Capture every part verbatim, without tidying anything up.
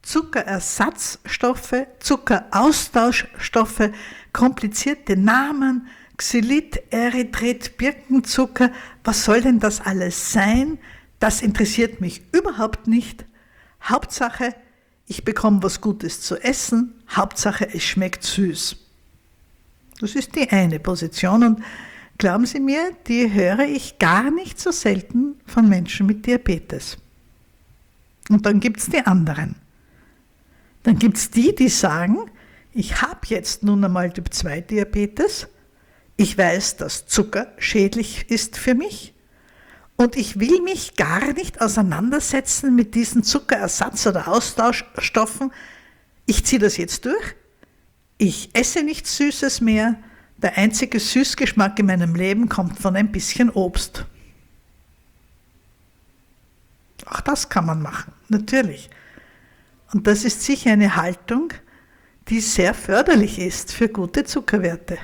Zuckerersatzstoffe, Zuckeraustauschstoffe, komplizierte Namen, Xylit, Erythrit, Birkenzucker. Was soll denn das alles sein? Das interessiert mich überhaupt nicht. Hauptsache, ich bekomme was Gutes zu essen. Hauptsache, es schmeckt süß. Das ist die eine Position und glauben Sie mir, die höre ich gar nicht so selten von Menschen mit Diabetes. Und dann gibt es die anderen. Dann gibt es die, die sagen, ich habe jetzt nun einmal Typ zwei Diabetes, ich weiß, dass Zucker schädlich ist für mich und ich will mich gar nicht auseinandersetzen mit diesen Zuckerersatz- oder Austauschstoffen. Ich ziehe das jetzt durch, ich esse nichts Süßes mehr, der einzige Süßgeschmack in meinem Leben kommt von ein bisschen Obst. Auch das kann man machen, natürlich. Und das ist sicher eine Haltung, die sehr förderlich ist für gute Zuckerwerte.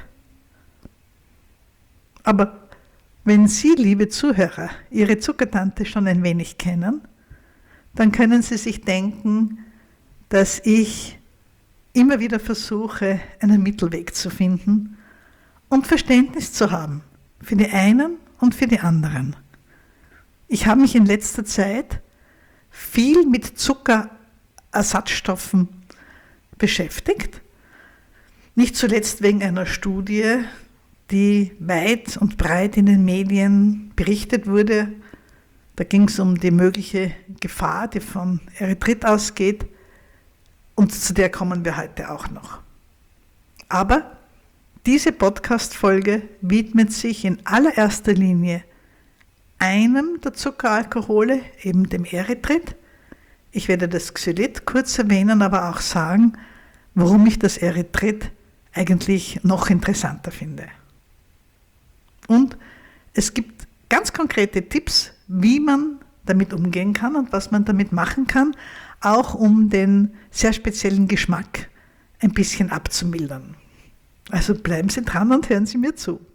Aber wenn Sie, liebe Zuhörer, Ihre Zuckertante schon ein wenig kennen, dann können Sie sich denken, dass ich immer wieder versuche, einen Mittelweg zu finden und Verständnis zu haben für die einen und für die anderen. Ich habe mich in letzter Zeit viel mit Zuckerersatzstoffen beschäftigt, nicht zuletzt wegen einer Studie, die weit und breit in den Medien berichtet wurde. Da ging es um die mögliche Gefahr, die von Erythrit ausgeht, und zu der kommen wir heute auch noch. Aber diese Podcast-Folge widmet sich in allererster Linie einem der Zuckeralkohole, eben dem Erythrit. Ich werde das Xylit kurz erwähnen, aber auch sagen, warum ich das Erythrit eigentlich noch interessanter finde. Und es gibt ganz konkrete Tipps, wie man damit umgehen kann und was man damit machen kann, auch um den sehr speziellen Geschmack ein bisschen abzumildern. Also bleiben Sie dran und hören Sie mir zu.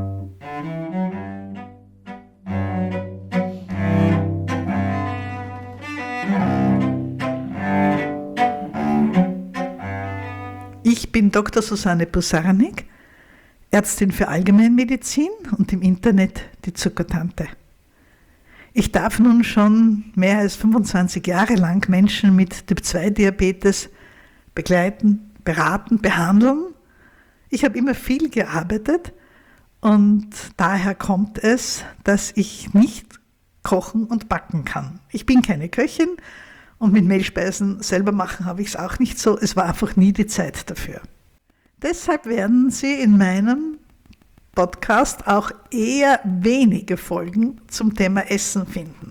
Ich bin Doktor Susanne Busarnik, Ärztin für Allgemeinmedizin und im Internet die Zuckertante. Ich darf nun schon mehr als fünfundzwanzig Jahre lang Menschen mit Typ zwei Diabetes begleiten, beraten, behandeln. Ich habe immer viel gearbeitet und daher kommt es, dass ich nicht kochen und backen kann. Ich bin keine Köchin und mit Mehlspeisen selber machen habe ich es auch nicht so. Es war einfach nie die Zeit dafür. Deshalb werden Sie in meinem Podcast auch eher wenige Folgen zum Thema Essen finden.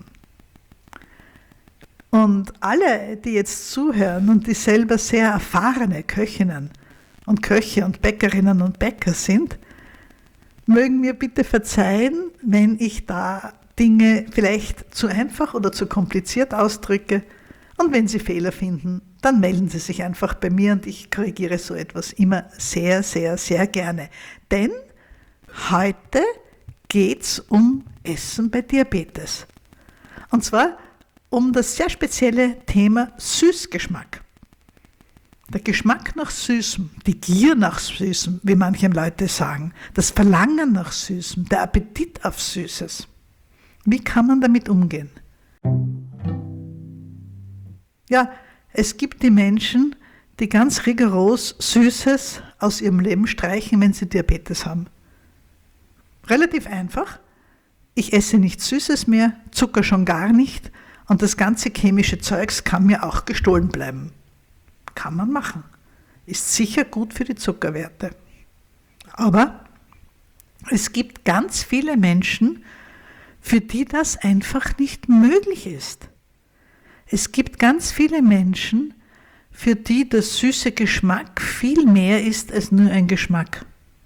Und alle, die jetzt zuhören und die selber sehr erfahrene Köchinnen und Köche und Bäckerinnen und Bäcker sind, mögen mir bitte verzeihen, wenn ich da Dinge vielleicht zu einfach oder zu kompliziert ausdrücke. Und wenn Sie Fehler finden, dann melden Sie sich einfach bei mir und ich korrigiere so etwas immer sehr, sehr, sehr gerne. Denn heute geht es um Essen bei Diabetes. Und zwar um das sehr spezielle Thema Süßgeschmack. Der Geschmack nach Süßem, die Gier nach Süßem, wie manche Leute sagen, das Verlangen nach Süßem, der Appetit auf Süßes. Wie kann man damit umgehen? Ja, es gibt die Menschen, die ganz rigoros Süßes aus ihrem Leben streichen, wenn sie Diabetes haben. Relativ einfach. Ich esse nichts Süßes mehr, Zucker schon gar nicht und das ganze chemische Zeugs kann mir auch gestohlen bleiben. Kann man machen. Ist sicher gut für die Zuckerwerte. Aber es gibt ganz viele Menschen, für die das einfach nicht möglich ist. Es gibt ganz viele Menschen, für die der süße Geschmack viel mehr ist als nur ein Geschmack.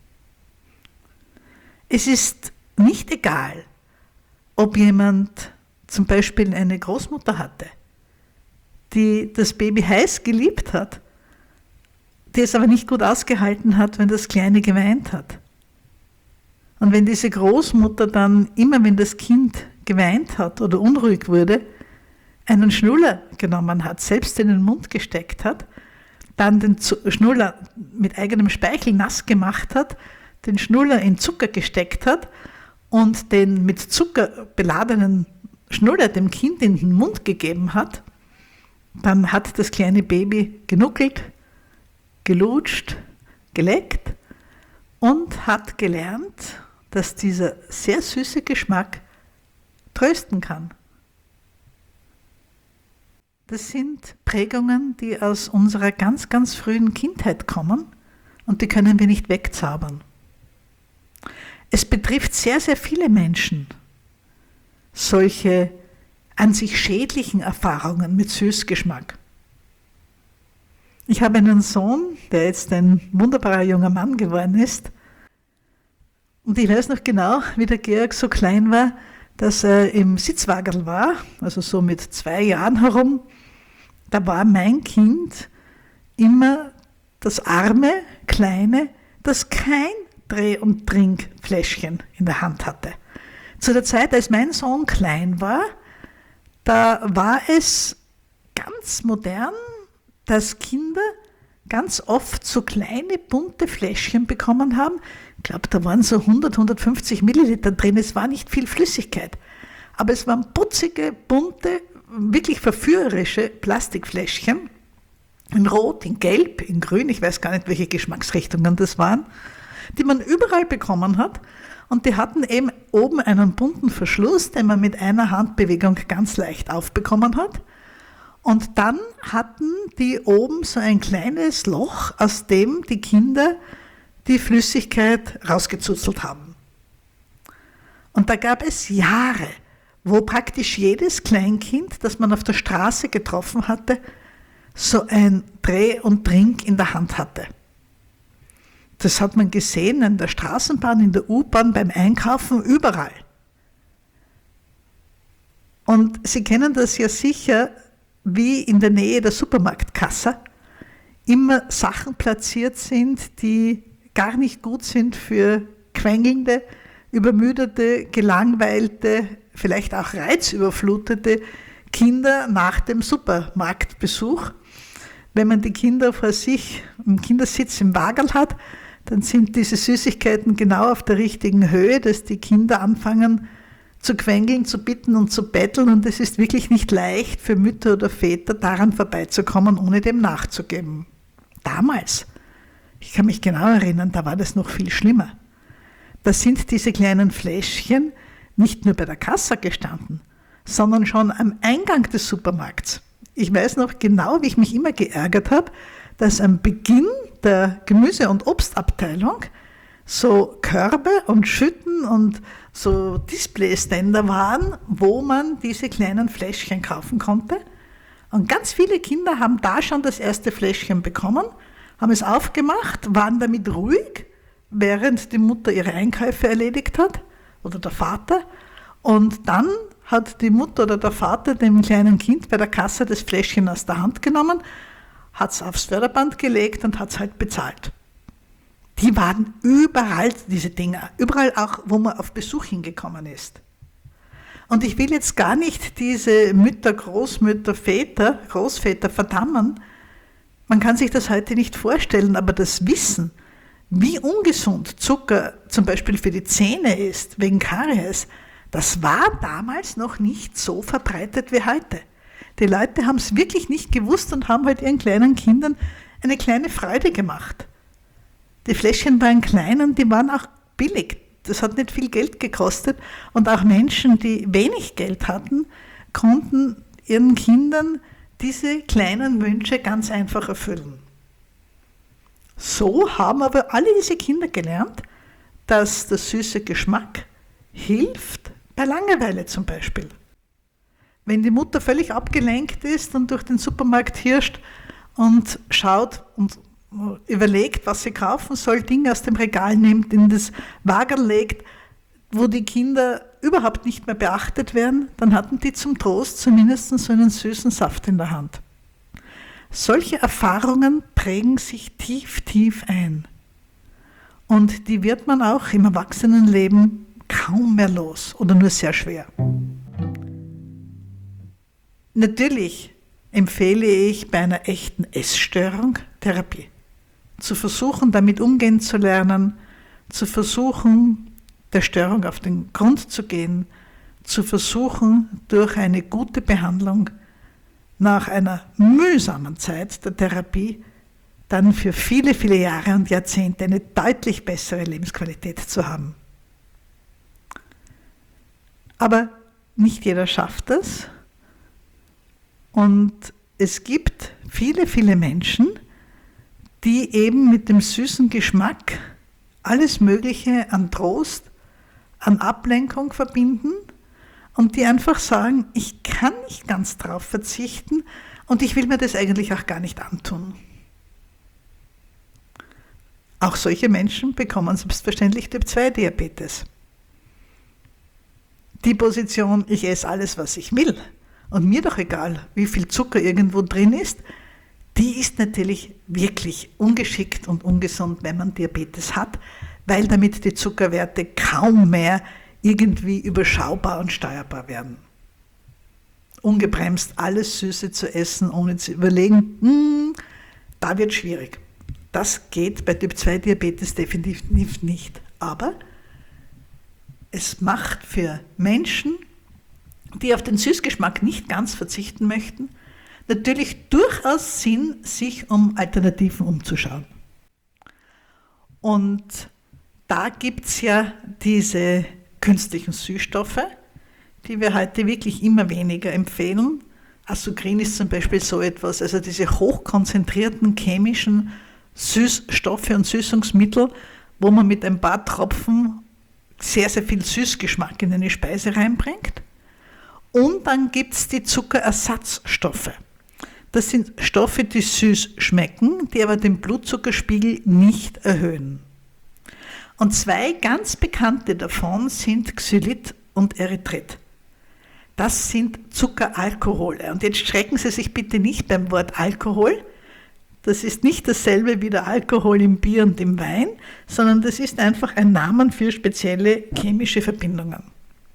Es ist nicht egal, ob jemand zum Beispiel eine Großmutter hatte, die das Baby heiß geliebt hat, die es aber nicht gut ausgehalten hat, wenn das Kleine geweint hat. Und wenn diese Großmutter dann, immer wenn das Kind geweint hat oder unruhig wurde, einen Schnuller genommen hat, selbst in den Mund gesteckt hat, dann den Schnuller mit eigenem Speichel nass gemacht hat, den Schnuller in Zucker gesteckt hat und den mit Zucker beladenen Schnuller dem Kind in den Mund gegeben hat, dann hat das kleine Baby genuckelt, gelutscht, geleckt und hat gelernt, dass dieser sehr süße Geschmack trösten kann. Das sind Prägungen, die aus unserer ganz, ganz frühen Kindheit kommen und die können wir nicht wegzaubern. Es betrifft sehr, sehr viele Menschen, solche an sich schädlichen Erfahrungen mit Süßgeschmack. Ich habe einen Sohn, der jetzt ein wunderbarer junger Mann geworden ist. Und ich weiß noch genau, wie der Georg so klein war, dass er im Sitzwagerl war, also so mit zwei Jahren herum. Da war mein Kind immer das arme, kleine, das kein Dreh- und Trinkfläschchen in der Hand hatte. Zu der Zeit, als mein Sohn klein war, da war es ganz modern, dass Kinder ganz oft so kleine bunte Fläschchen bekommen haben. Ich glaube, da waren so hundert, hundertfünfzig Milliliter drin. Es war nicht viel Flüssigkeit, aber es waren putzige, bunte, wirklich verführerische Plastikfläschchen in Rot, in Gelb, in Grün, ich weiß gar nicht, welche Geschmacksrichtungen das waren, die man überall bekommen hat. Und die hatten eben oben einen bunten Verschluss, den man mit einer Handbewegung ganz leicht aufbekommen hat. Und dann hatten die oben so ein kleines Loch, aus dem die Kinder die Flüssigkeit rausgezuzelt haben. Und da gab es Jahre, wo praktisch jedes Kleinkind, das man auf der Straße getroffen hatte, so ein Dreh und Trink in der Hand hatte. Das hat man gesehen in der Straßenbahn, in der U-Bahn, beim Einkaufen, überall. Und Sie kennen das ja sicher, wie in der Nähe der Supermarktkasse immer Sachen platziert sind, die gar nicht gut sind für quengelnde, übermüdete, gelangweilte, vielleicht auch reizüberflutete Kinder nach dem Supermarktbesuch. Wenn man die Kinder vor sich im Kindersitz im Wagerl hat, dann sind diese Süßigkeiten genau auf der richtigen Höhe, dass die Kinder anfangen zu quengeln, zu bitten und zu betteln. Und es ist wirklich nicht leicht für Mütter oder Väter, daran vorbeizukommen, ohne dem nachzugeben. Damals, ich kann mich genau erinnern, da war das noch viel schlimmer. Da sind diese kleinen Fläschchen nicht nur bei der Kasse gestanden, sondern schon am Eingang des Supermarkts. Ich weiß noch genau, wie ich mich immer geärgert habe, dass am Beginn der Gemüse- und Obstabteilung so Körbe und Schütten und so Displayständer waren, wo man diese kleinen Fläschchen kaufen konnte. Und ganz viele Kinder haben da schon das erste Fläschchen bekommen, haben es aufgemacht, waren damit ruhig, während die Mutter ihre Einkäufe erledigt hat oder der Vater. Und dann hat die Mutter oder der Vater dem kleinen Kind bei der Kasse das Fläschchen aus der Hand genommen, hat es aufs Förderband gelegt und hat es halt bezahlt. Die waren überall, diese Dinger, überall auch, wo man auf Besuch hingekommen ist. Und ich will jetzt gar nicht diese Mütter, Großmütter, Väter, Großväter verdammen. Man kann sich das heute nicht vorstellen, aber das Wissen, wie ungesund Zucker zum Beispiel für die Zähne ist, wegen Karies, das war damals noch nicht so verbreitet wie heute. Die Leute haben es wirklich nicht gewusst und haben halt ihren kleinen Kindern eine kleine Freude gemacht. Die Fläschchen waren klein und die waren auch billig. Das hat nicht viel Geld gekostet. Und auch Menschen, die wenig Geld hatten, konnten ihren Kindern diese kleinen Wünsche ganz einfach erfüllen. So haben aber alle diese Kinder gelernt, dass der süße Geschmack hilft, bei Langeweile zum Beispiel. Wenn die Mutter völlig abgelenkt ist und durch den Supermarkt hirscht und schaut und überlegt, was sie kaufen soll, Dinge aus dem Regal nimmt, in das Wagerl legt, wo die Kinder überhaupt nicht mehr beachtet werden, dann hatten die zum Trost zumindest so einen süßen Saft in der Hand. Solche Erfahrungen prägen sich tief, tief ein. Und die wird man auch im Erwachsenenleben kaum mehr los oder nur sehr schwer. Natürlich empfehle ich bei einer echten Essstörung Therapie. Zu versuchen, damit umgehen zu lernen, zu versuchen, der Störung auf den Grund zu gehen, zu versuchen, durch eine gute Behandlung nach einer mühsamen Zeit der Therapie dann für viele, viele Jahre und Jahrzehnte eine deutlich bessere Lebensqualität zu haben. Aber nicht jeder schafft das. Und es gibt viele, viele Menschen, die eben mit dem süßen Geschmack alles Mögliche an Trost, an Ablenkung verbinden und die einfach sagen, ich kann nicht ganz drauf verzichten und ich will mir das eigentlich auch gar nicht antun. Auch solche Menschen bekommen selbstverständlich Typ zwei Diabetes. Die Position, ich esse alles, was ich will und mir doch egal, wie viel Zucker irgendwo drin ist, die ist natürlich wirklich ungeschickt und ungesund, wenn man Diabetes hat, weil damit die Zuckerwerte kaum mehr irgendwie überschaubar und steuerbar werden. Ungebremst alles Süße zu essen, ohne zu überlegen, hm, da wird schwierig. Das geht bei Typ zwei Diabetes definitiv nicht. Aber es macht für Menschen, die auf den Süßgeschmack nicht ganz verzichten möchten, natürlich durchaus Sinn, sich um Alternativen umzuschauen. Und da gibt es ja diese künstlichen Süßstoffe, die wir heute wirklich immer weniger empfehlen. Asukrin ist zum Beispiel so etwas, also diese hochkonzentrierten chemischen Süßstoffe und Süßungsmittel, wo man mit ein paar Tropfen sehr, sehr viel Süßgeschmack in eine Speise reinbringt. Und dann gibt es die Zuckerersatzstoffe. Das sind Stoffe, die süß schmecken, die aber den Blutzuckerspiegel nicht erhöhen. Und zwei ganz bekannte davon sind Xylit und Erythrit. Das sind Zuckeralkohole. Und jetzt schrecken Sie sich bitte nicht beim Wort Alkohol. Das ist nicht dasselbe wie der Alkohol im Bier und im Wein, sondern das ist einfach ein Name für spezielle chemische Verbindungen.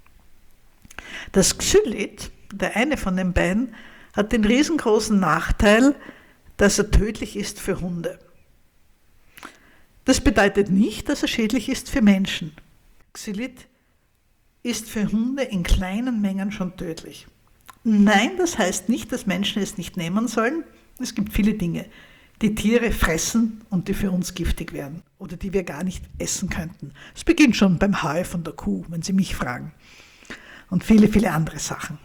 Das Xylit, der eine von den beiden, hat den riesengroßen Nachteil, dass er tödlich ist für Hunde. Das bedeutet nicht, dass er schädlich ist für Menschen. Xylit ist für Hunde in kleinen Mengen schon tödlich. Nein, das heißt nicht, dass Menschen es nicht nehmen sollen. Es gibt viele Dinge, die Tiere fressen und die für uns giftig werden oder die wir gar nicht essen könnten. Es beginnt schon beim Heu von der Kuh, wenn Sie mich fragen. Und viele, viele andere Sachen.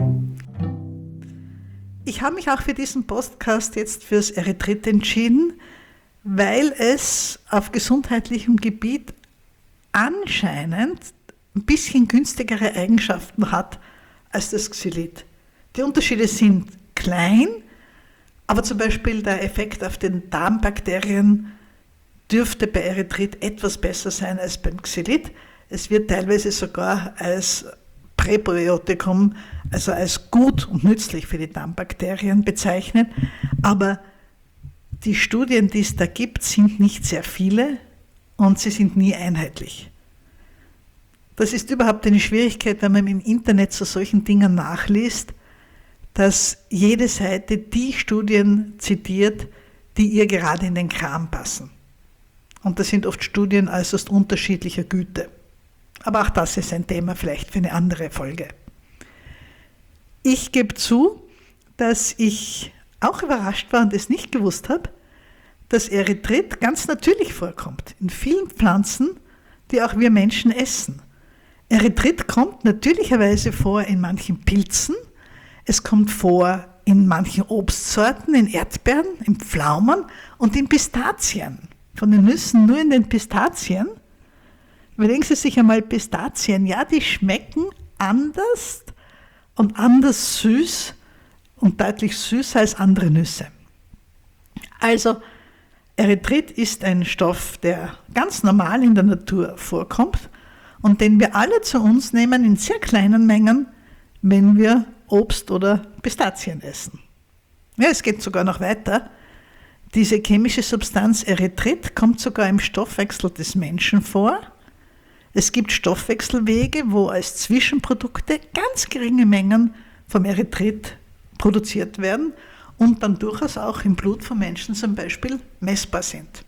Ich habe mich auch für diesen Podcast jetzt fürs Erythrit entschieden, weil es auf gesundheitlichem Gebiet anscheinend ein bisschen günstigere Eigenschaften hat als das Xylit. Die Unterschiede sind klein, aber zum Beispiel der Effekt auf den Darmbakterien dürfte bei Erythrit etwas besser sein als beim Xylit. Es wird teilweise sogar als Präbiotikum, also als gut und nützlich für die Darmbakterien bezeichnet, aber die Studien, die es da gibt, sind nicht sehr viele und sie sind nie einheitlich. Das ist überhaupt eine Schwierigkeit, wenn man im Internet zu solchen Dingen nachliest, dass jede Seite die Studien zitiert, die ihr gerade in den Kram passen. Und das sind oft Studien äußerst unterschiedlicher Güte. Aber auch das ist ein Thema vielleicht für eine andere Folge. Ich gebe zu, dass ich auch überrascht war und es nicht gewusst habe, dass Erythrit ganz natürlich vorkommt in vielen Pflanzen, die auch wir Menschen essen. Erythrit kommt natürlicherweise vor in manchen Pilzen, es kommt vor in manchen Obstsorten, in Erdbeeren, in Pflaumen und in Pistazien. Von den Nüssen nur in den Pistazien. Überlegen Sie sich einmal Pistazien, ja, die schmecken anders und anders süß und deutlich süßer als andere Nüsse. Also Erythrit ist ein Stoff, der ganz normal in der Natur vorkommt und den wir alle zu uns nehmen in sehr kleinen Mengen, wenn wir Obst oder Pistazien essen. Ja, es geht sogar noch weiter. Diese chemische Substanz Erythrit kommt sogar im Stoffwechsel des Menschen vor. Es gibt Stoffwechselwege, wo als Zwischenprodukte ganz geringe Mengen vom Erythrit produziert werden und dann durchaus auch im Blut von Menschen zum Beispiel messbar sind.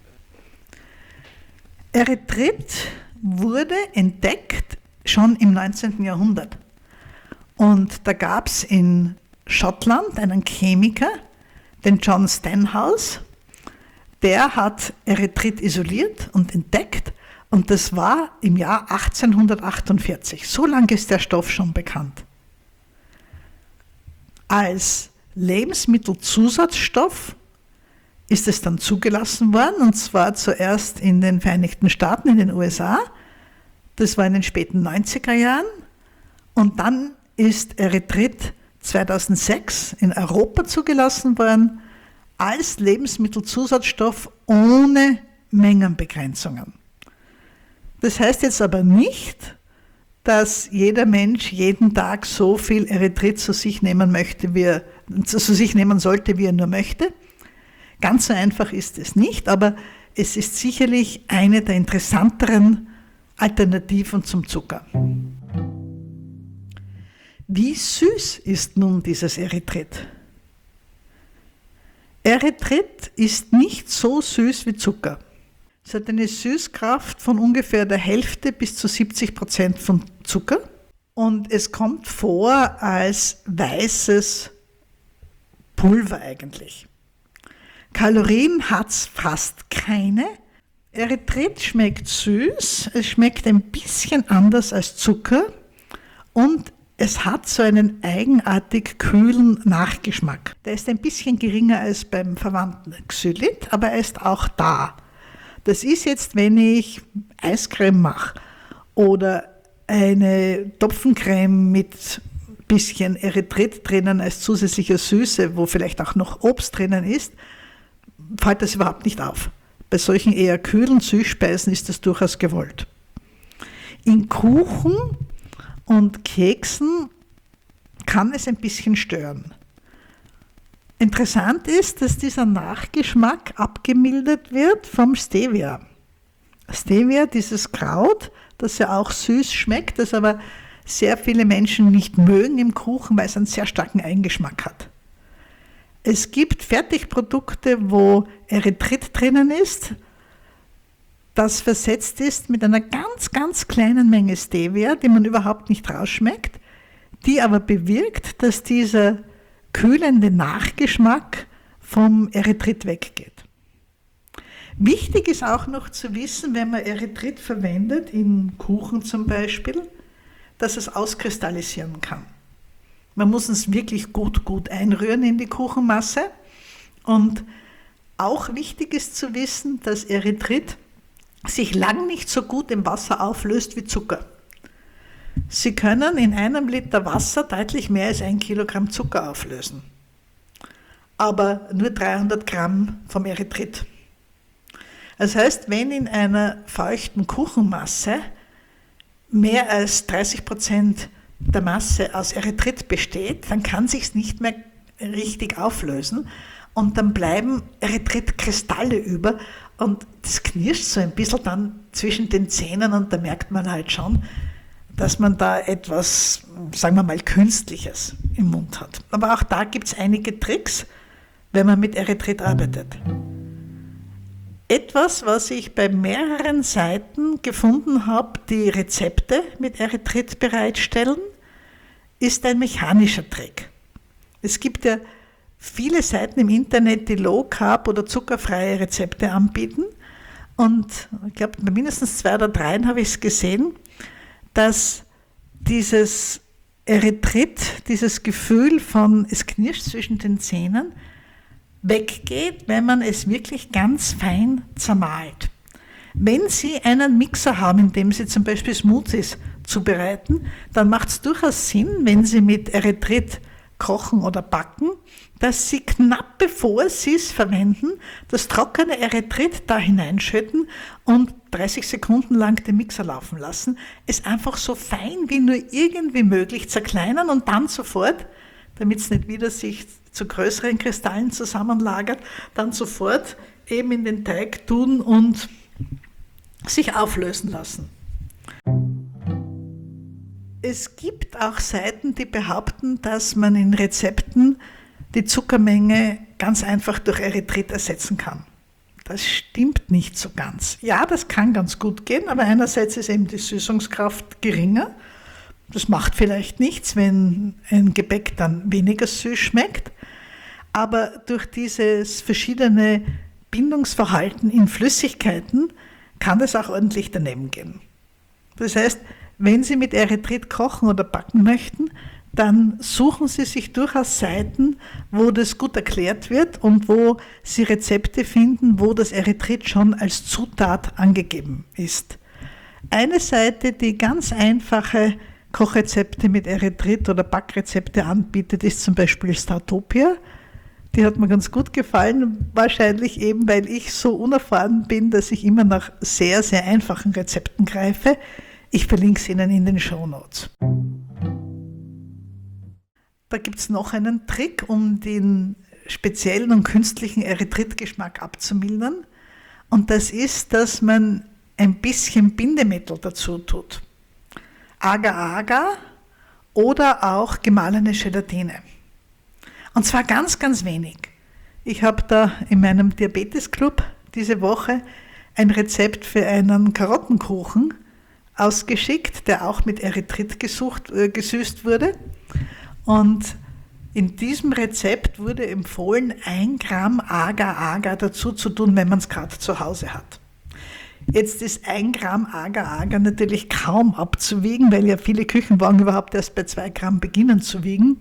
Erythrit wurde entdeckt schon im neunzehnten Jahrhundert. Und da gab es in Schottland einen Chemiker, den John Stenhouse, der hat Erythrit isoliert und entdeckt und das war im Jahr achtzehnhundertachtundvierzig. So lange ist der Stoff schon bekannt. Als Lebensmittelzusatzstoff ist es dann zugelassen worden, und zwar zuerst in den Vereinigten Staaten, in den U S A. Das war in den späten neunziger Jahren. Und dann ist Erythrit zweitausendsechs in Europa zugelassen worden als Lebensmittelzusatzstoff ohne Mengenbegrenzungen. Das heißt jetzt aber nicht, dass jeder Mensch jeden Tag so viel Erythrit zu sich nehmen möchte, wie er, zu sich nehmen sollte, wie er nur möchte. Ganz so einfach ist es nicht, aber es ist sicherlich eine der interessanteren Alternativen zum Zucker. Wie süß ist nun dieses Erythrit? Erythrit ist nicht so süß wie Zucker. Es hat eine Süßkraft von ungefähr der Hälfte bis zu siebzig Prozent von Zucker und es kommt vor als weißes Pulver eigentlich. Kalorien hat es fast keine. Erythrit schmeckt süß, es schmeckt ein bisschen anders als Zucker und es hat so einen eigenartig kühlen Nachgeschmack. Der ist ein bisschen geringer als beim verwandten Xylit, aber er ist auch da. Das ist jetzt, wenn ich Eiscreme mache oder eine Topfencreme mit bisschen Erythrit drinnen als zusätzliche Süße, wo vielleicht auch noch Obst drinnen ist, fällt das überhaupt nicht auf. Bei solchen eher kühlen Süßspeisen ist das durchaus gewollt. In Kuchen und Keksen kann es ein bisschen stören. Interessant ist, dass dieser Nachgeschmack abgemildert wird vom Stevia. Stevia, dieses Kraut, das ja auch süß schmeckt, das aber sehr viele Menschen nicht mögen im Kuchen, weil es einen sehr starken Eigengeschmack hat. Es gibt Fertigprodukte, wo Erythrit drinnen ist, das versetzt ist mit einer ganz, ganz kleinen Menge Stevia, die man überhaupt nicht rausschmeckt, die aber bewirkt, dass dieser kühlende Nachgeschmack vom Erythrit weggeht. Wichtig ist auch noch zu wissen, wenn man Erythrit verwendet, in Kuchen zum Beispiel, dass es auskristallisieren kann. Man muss es wirklich gut, gut einrühren in die Kuchenmasse. Und auch wichtig ist zu wissen, dass Erythrit sich lang nicht so gut im Wasser auflöst wie Zucker. Sie können in einem Liter Wasser deutlich mehr als ein Kilogramm Zucker auflösen, aber nur dreihundert Gramm vom Erythrit. Das heißt, wenn in einer feuchten Kuchenmasse mehr als dreißig Prozent der Masse aus Erythrit besteht, dann kann sich es nicht mehr richtig auflösen und dann bleiben Erythritkristalle über und das knirscht so ein bisschen dann zwischen den Zähnen und da merkt man halt schon, dass man da etwas, sagen wir mal, Künstliches im Mund hat. Aber auch da gibt es einige Tricks, wenn man mit Erythrit arbeitet. Etwas, was ich bei mehreren Seiten gefunden habe, die Rezepte mit Erythrit bereitstellen, ist ein mechanischer Trick. Es gibt ja viele Seiten im Internet, die Low-Carb- oder zuckerfreie Rezepte anbieten. Und ich glaube, bei mindestens zwei oder dreien habe ich es gesehen, dass dieses Erythrit, dieses Gefühl von es knirscht zwischen den Zähnen, weggeht, wenn man es wirklich ganz fein zermahlt. Wenn Sie einen Mixer haben, in dem Sie zum Beispiel Smoothies zubereiten, dann macht es durchaus Sinn, wenn Sie mit Erythrit kochen oder backen, dass Sie knapp bevor Sie es verwenden, das trockene Erythrit da hineinschütten und dreißig Sekunden lang den Mixer laufen lassen, es einfach so fein wie nur irgendwie möglich zerkleinern und dann sofort, damit es nicht wieder sich zu größeren Kristallen zusammenlagert, dann sofort eben in den Teig tun und sich auflösen lassen. Es gibt auch Seiten, die behaupten, dass man in Rezepten die Zuckermenge ganz einfach durch Erythrit ersetzen kann. Das stimmt nicht so ganz. Ja, das kann ganz gut gehen, aber einerseits ist eben die Süßungskraft geringer. Das macht vielleicht nichts, wenn ein Gebäck dann weniger süß schmeckt. Aber durch dieses verschiedene Bindungsverhalten in Flüssigkeiten kann das auch ordentlich daneben gehen. Das heißt, wenn Sie mit Erythrit kochen oder backen möchten, dann suchen Sie sich durchaus Seiten, wo das gut erklärt wird und wo Sie Rezepte finden, wo das Erythrit schon als Zutat angegeben ist. Eine Seite, die ganz einfache Kochrezepte mit Erythrit oder Backrezepte anbietet, ist zum Beispiel Startopia. Die hat mir ganz gut gefallen, wahrscheinlich eben, weil ich so unerfahren bin, dass ich immer nach sehr, sehr einfachen Rezepten greife. Ich verlinke es Ihnen in den Shownotes. Da gibt es noch einen Trick, um den speziellen und künstlichen Erythritgeschmack abzumildern. Und das ist, dass man ein bisschen Bindemittel dazu tut. Agar-Agar oder auch gemahlene Gelatine. Und zwar ganz, ganz wenig. Ich habe da in meinem Diabetes-Club diese Woche ein Rezept für einen Karottenkuchen ausgeschickt, der auch mit Erythrit gesucht, äh, gesüßt wurde. Und in diesem Rezept wurde empfohlen, ein Gramm Agar-Agar dazu zu tun, wenn man es gerade zu Hause hat. Jetzt ist ein Gramm Agar-Agar natürlich kaum abzuwiegen, weil ja viele Küchenwagen überhaupt erst bei zwei Gramm beginnen zu wiegen.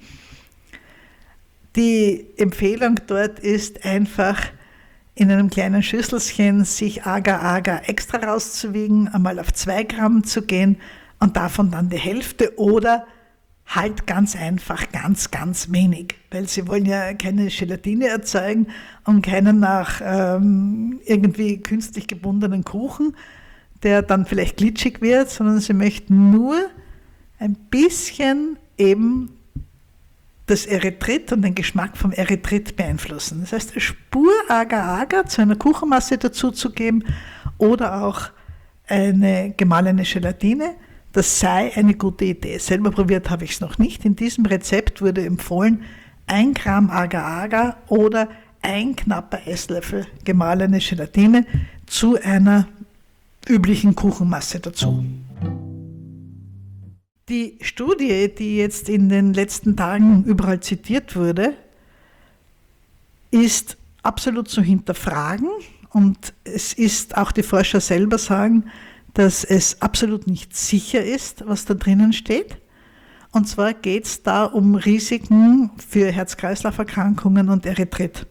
Die Empfehlung dort ist einfach, in einem kleinen Schüsselchen sich Agar-Agar extra rauszuwiegen, einmal auf zwei Gramm zu gehen und davon dann die Hälfte oder halt ganz einfach ganz, ganz wenig, weil Sie wollen ja keine Gelatine erzeugen und keinen nach ähm, irgendwie künstlich gebundenen Kuchen, der dann vielleicht glitschig wird, sondern Sie möchten nur ein bisschen eben das Erythrit und den Geschmack vom Erythrit beeinflussen. Das heißt, eine Spur Agar-Agar zu einer Kuchenmasse dazuzugeben oder auch eine gemahlene Gelatine, das sei eine gute Idee. Selber probiert habe ich es noch nicht. In diesem Rezept wurde empfohlen, ein Gramm Agar-Agar oder ein knapper Esslöffel gemahlene Gelatine zu einer üblichen Kuchenmasse dazu. Die Studie, die jetzt in den letzten Tagen überall zitiert wurde, ist absolut zu hinterfragen und es ist, auch die Forscher selber sagen, dass es absolut nicht sicher ist, was da drinnen steht. Und zwar geht es da um Risiken für Herz-Kreislauf-Erkrankungen und Erythrit.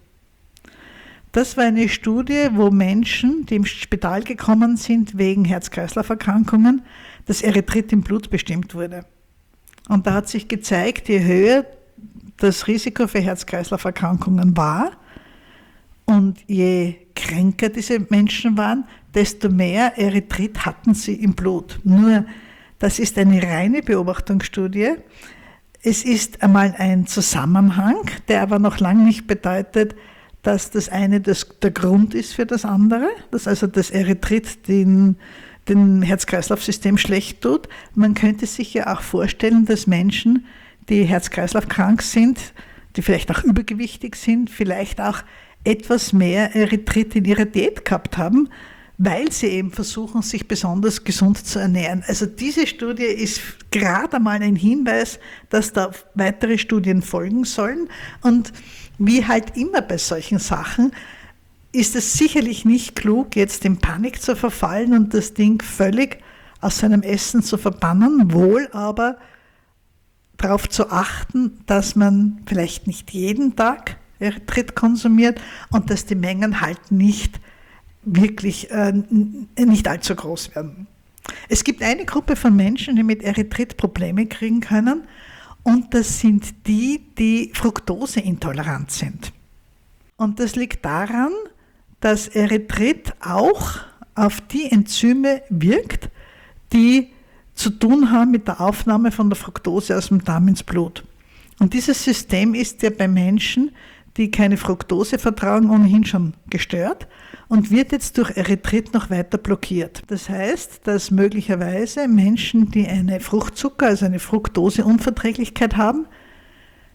Das war eine Studie, wo Menschen, die ins Spital gekommen sind wegen Herz-Kreislauf-Erkrankungen, das Erythrit im Blut bestimmt wurde. Und da hat sich gezeigt, je höher das Risiko für Herz-Kreislauf-Erkrankungen war und je kränker diese Menschen waren, desto mehr Erythrit hatten sie im Blut. Nur, das ist eine reine Beobachtungsstudie. Es ist einmal ein Zusammenhang, der aber noch lange nicht bedeutet, dass das eine das, der Grund ist für das andere, dass also das Erythrit den, dem Herz-Kreislauf-System schlecht tut. Man könnte sich ja auch vorstellen, dass Menschen, die Herz-Kreislauf-krank sind, die vielleicht auch übergewichtig sind, vielleicht auch etwas mehr Erythrit in ihrer Diät gehabt haben, weil sie eben versuchen, sich besonders gesund zu ernähren. Also diese Studie ist gerade einmal ein Hinweis, dass da weitere Studien folgen sollen. Und wie halt immer bei solchen Sachen, ist es sicherlich nicht klug, jetzt in Panik zu verfallen und das Ding völlig aus seinem Essen zu verbannen, wohl aber darauf zu achten, dass man vielleicht nicht jeden Tag Erythrit konsumiert und dass die Mengen halt nicht wirklich äh, nicht allzu groß werden. Es gibt eine Gruppe von Menschen, die mit Erythrit Probleme kriegen können und das sind die, die fruktoseintolerant sind. Und das liegt daran, dass Erythrit auch auf die Enzyme wirkt, die zu tun haben mit der Aufnahme von der Fructose aus dem Darm ins Blut. Und dieses System ist ja bei Menschen, die keine Fructose vertragen, ohnehin schon gestört und wird jetzt durch Erythrit noch weiter blockiert. Das heißt, dass möglicherweise Menschen, die eine Fruchtzucker, also eine Fructoseunverträglichkeit haben,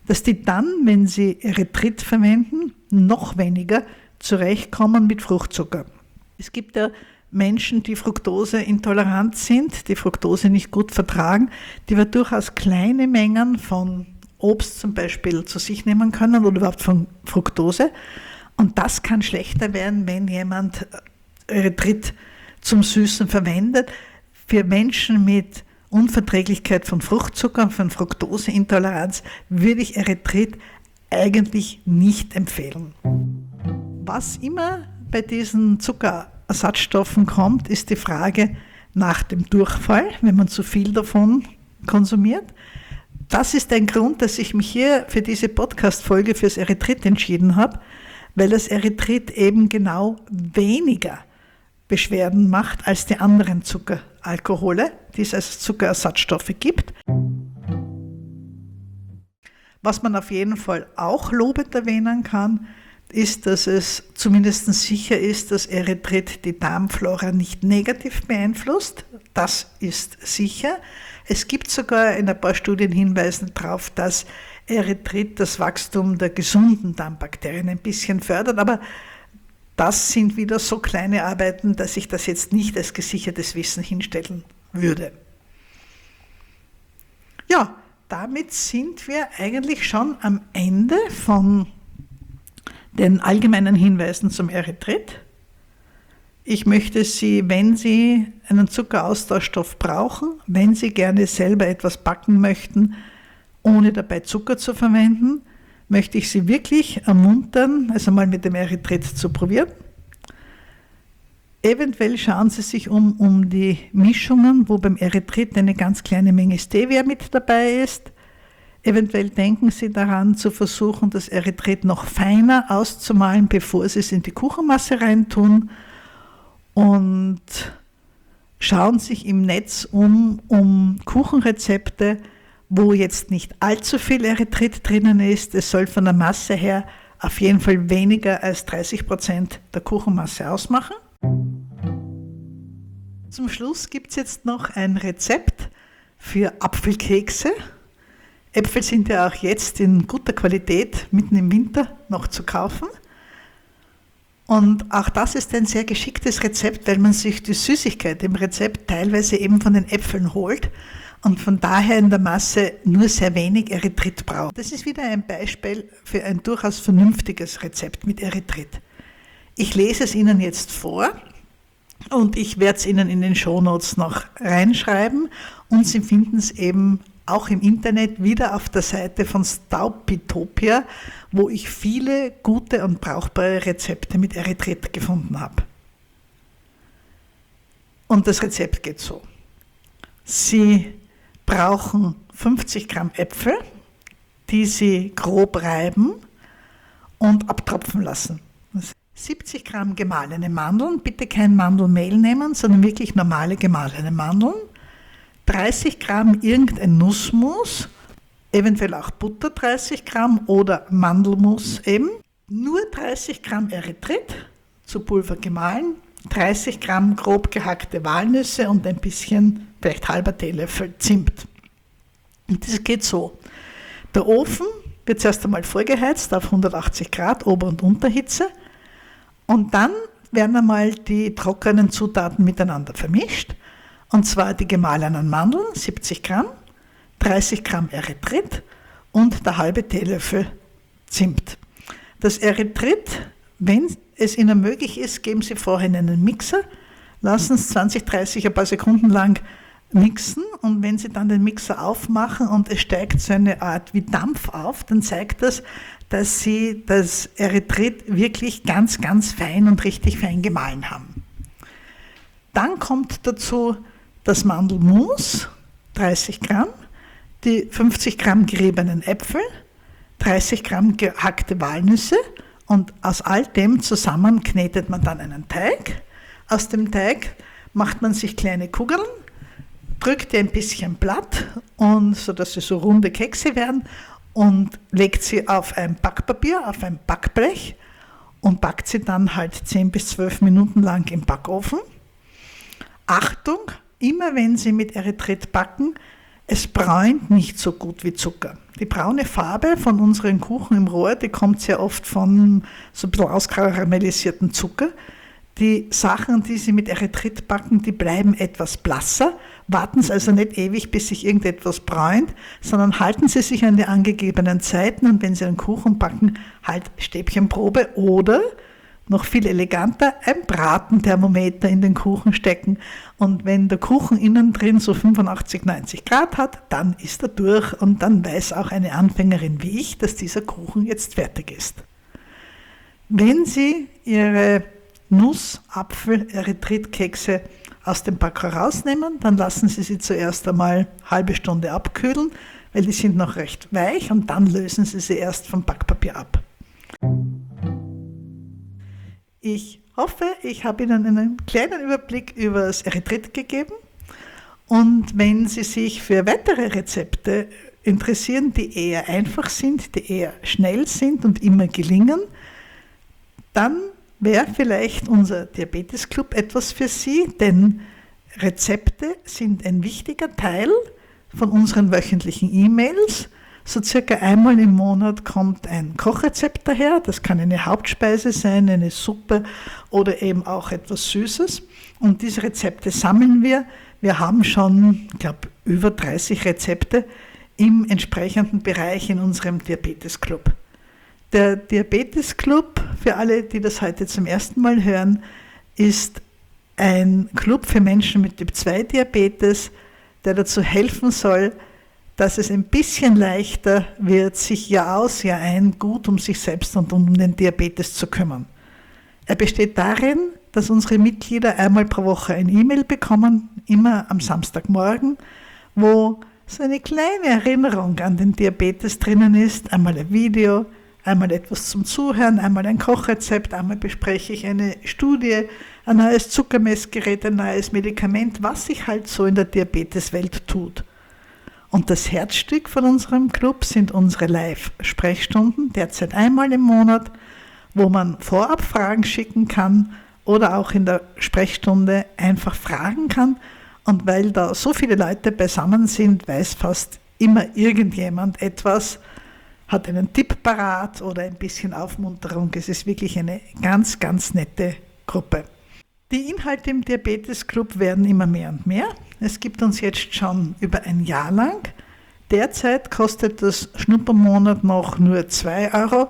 dass die dann, wenn sie Erythrit verwenden, noch weniger zurechtkommen mit Fruchtzucker. Es gibt ja Menschen, die fruktoseintolerant sind, die Fructose nicht gut vertragen, die aber durchaus kleine Mengen von Obst zum Beispiel zu sich nehmen können oder überhaupt von Fructose. Und das kann schlechter werden, wenn jemand Erythrit zum Süßen verwendet. Für Menschen mit Unverträglichkeit von Fruchtzucker und von Fructoseintoleranz würde ich Erythrit eigentlich nicht empfehlen. Was immer bei diesen Zuckerersatzstoffen kommt, ist die Frage nach dem Durchfall, wenn man zu viel davon konsumiert. Das ist ein Grund, dass ich mich hier für diese Podcast-Folge fürs Erythrit entschieden habe, weil das Erythrit eben genau weniger Beschwerden macht als die anderen Zuckeralkohole, die es als Zuckerersatzstoffe gibt. Was man auf jeden Fall auch lobend erwähnen kann, ist, dass es zumindest sicher ist, dass Erythrit die Darmflora nicht negativ beeinflusst. Das ist sicher. Es gibt sogar in ein paar Studien Hinweise darauf, dass Erythrit das Wachstum der gesunden Darmbakterien ein bisschen fördert, aber das sind wieder so kleine Arbeiten, dass ich das jetzt nicht als gesichertes Wissen hinstellen würde. Ja, damit sind wir eigentlich schon am Ende von den allgemeinen Hinweisen zum Erythrit. Ich möchte Sie, wenn Sie einen Zuckeraustauschstoff brauchen, wenn Sie gerne selber etwas backen möchten, ohne dabei Zucker zu verwenden, möchte ich Sie wirklich ermuntern, also mal mit dem Erythrit zu probieren. Eventuell schauen Sie sich um, um die Mischungen, wo beim Erythrit eine ganz kleine Menge Stevia mit dabei ist. Eventuell denken Sie daran, zu versuchen, das Erythrit noch feiner auszumalen, bevor Sie es in die Kuchenmasse reintun. Und schauen sich im Netz um, um Kuchenrezepte, wo jetzt nicht allzu viel Erythrit drinnen ist. Es soll von der Masse her auf jeden Fall weniger als dreißig Prozent der Kuchenmasse ausmachen. Zum Schluss gibt es jetzt noch ein Rezept für Apfelkekse. Äpfel sind ja auch jetzt in guter Qualität mitten im Winter noch zu kaufen. Und auch das ist ein sehr geschicktes Rezept, weil man sich die Süßigkeit im Rezept teilweise eben von den Äpfeln holt und von daher in der Masse nur sehr wenig Erythrit braucht. Das ist wieder ein Beispiel für ein durchaus vernünftiges Rezept mit Erythrit. Ich lese es Ihnen jetzt vor und ich werde es Ihnen in den Shownotes noch reinschreiben und Sie finden es eben auch im Internet wieder auf der Seite von Staupitopia, wo ich viele gute und brauchbare Rezepte mit Erythrit gefunden habe. Und das Rezept geht so. Sie brauchen fünfzig Gramm Äpfel, die Sie grob reiben und abtropfen lassen. siebzig Gramm gemahlene Mandeln, bitte kein Mandelmehl nehmen, sondern wirklich normale gemahlene Mandeln. dreißig Gramm irgendein Nussmus, eventuell auch Butter dreißig Gramm oder Mandelmus eben. Nur dreißig Gramm Erythrit, zu Pulver gemahlen, dreißig Gramm grob gehackte Walnüsse und ein bisschen, vielleicht halber Teelöffel Zimt. Und das geht so. Der Ofen wird zuerst einmal vorgeheizt auf hundertachtzig Grad Ober- und Unterhitze und dann werden einmal die trockenen Zutaten miteinander vermischt. Und zwar die gemahlenen Mandeln, siebzig Gramm, dreißig Gramm Erythrit und der halbe Teelöffel Zimt. Das Erythrit, wenn es Ihnen möglich ist, geben Sie vorher in einen Mixer, lassen es zwanzig, dreißig, ein paar Sekunden lang mixen und wenn Sie dann den Mixer aufmachen und es steigt so eine Art wie Dampf auf, dann zeigt das, dass Sie das Erythrit wirklich ganz, ganz fein und richtig fein gemahlen haben. Dann kommt dazu das Mandelmus, dreißig Gramm, die fünfzig Gramm geriebenen Äpfel, dreißig Gramm gehackte Walnüsse und aus all dem zusammen knetet man dann einen Teig. Aus dem Teig macht man sich kleine Kugeln, drückt die ein bisschen platt, und so dass sie so runde Kekse werden und legt sie auf ein Backpapier, auf ein Backblech und backt sie dann halt zehn bis zwölf Minuten lang im Backofen. Achtung, immer wenn Sie mit Erythrit backen, Es bräunt nicht so gut wie Zucker. Die braune Farbe von unseren Kuchen im Rohr, die kommt sehr oft von so ein bisschen auskaramellisierten Zucker. Die Sachen, die Sie mit Erythrit backen, die bleiben etwas blasser. Warten Sie also nicht ewig, bis sich irgendetwas bräunt, sondern halten Sie sich an die angegebenen Zeiten und wenn Sie einen Kuchen backen, halt Stäbchenprobe oder, noch viel eleganter, ein Bratenthermometer in den Kuchen stecken. Und wenn der Kuchen innen drin so fünfundachtzig, neunzig Grad hat, dann ist er durch und dann weiß auch eine Anfängerin wie ich, dass dieser Kuchen jetzt fertig ist. Wenn Sie Ihre Nuss-, Apfel-, Erythrit-Kekse aus dem Backer rausnehmen, dann lassen Sie sie zuerst einmal eine halbe Stunde abkühlen, weil die sind noch recht weich und dann lösen Sie sie erst vom Backpapier ab. Ich hoffe, ich habe Ihnen einen kleinen Überblick über das Erythrit gegeben und wenn Sie sich für weitere Rezepte interessieren, die eher einfach sind, die eher schnell sind und immer gelingen, dann wäre vielleicht unser Diabetes-Club etwas für Sie, denn Rezepte sind ein wichtiger Teil von unseren wöchentlichen E-Mails. So circa einmal im Monat kommt ein Kochrezept daher. Das kann eine Hauptspeise sein, eine Suppe oder eben auch etwas Süßes. Und diese Rezepte sammeln wir. Wir haben schon, ich glaube, über dreißig Rezepte im entsprechenden Bereich in unserem Diabetes-Club. Der Diabetes-Club, für alle, die das heute zum ersten Mal hören, ist ein Club für Menschen mit Typ zwei Diabetes, der dazu helfen soll, dass es ein bisschen leichter wird, sich Jahr aus, Jahr ein gut um sich selbst und um den Diabetes zu kümmern. Er besteht darin, dass unsere Mitglieder einmal pro Woche ein E-Mail bekommen, immer am Samstagmorgen, wo so eine kleine Erinnerung an den Diabetes drinnen ist, einmal ein Video, einmal etwas zum Zuhören, einmal ein Kochrezept, einmal bespreche ich eine Studie, ein neues Zuckermessgerät, ein neues Medikament, was sich halt so in der Diabeteswelt tut. Und das Herzstück von unserem Club sind unsere Live-Sprechstunden, derzeit einmal im Monat, wo man vorab Fragen schicken kann oder auch in der Sprechstunde einfach fragen kann. Und weil da so viele Leute beisammen sind, weiß fast immer irgendjemand etwas, hat einen Tipp parat oder ein bisschen Aufmunterung. Es ist wirklich eine ganz, ganz nette Gruppe. Die Inhalte im Diabetes-Club werden immer mehr und mehr. Es gibt uns jetzt schon über ein Jahr lang. Derzeit kostet das Schnuppermonat noch nur zwei Euro.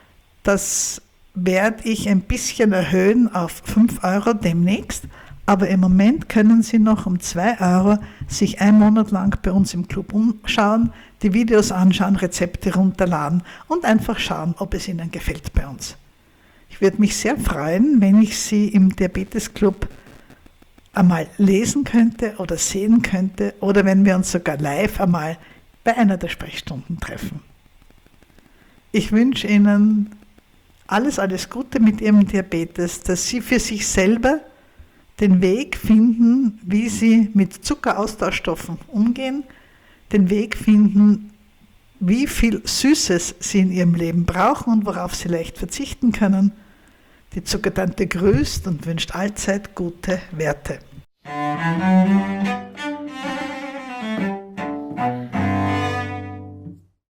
Das werde ich ein bisschen erhöhen auf fünf Euro demnächst. Aber im Moment können Sie noch um zwei Euro sich einen Monat lang bei uns im Club umschauen, die Videos anschauen, Rezepte runterladen und einfach schauen, ob es Ihnen gefällt bei uns. Ich würde mich sehr freuen, wenn ich Sie im Diabetes-Club einmal lesen könnte oder sehen könnte oder wenn wir uns sogar live einmal bei einer der Sprechstunden treffen. Ich wünsche Ihnen alles, alles Gute mit Ihrem Diabetes, dass Sie für sich selber den Weg finden, wie Sie mit Zuckeraustauschstoffen umgehen, den Weg finden, wie viel Süßes Sie in Ihrem Leben brauchen und worauf Sie leicht verzichten können. Die Zuckertante grüßt und wünscht allzeit gute Werte.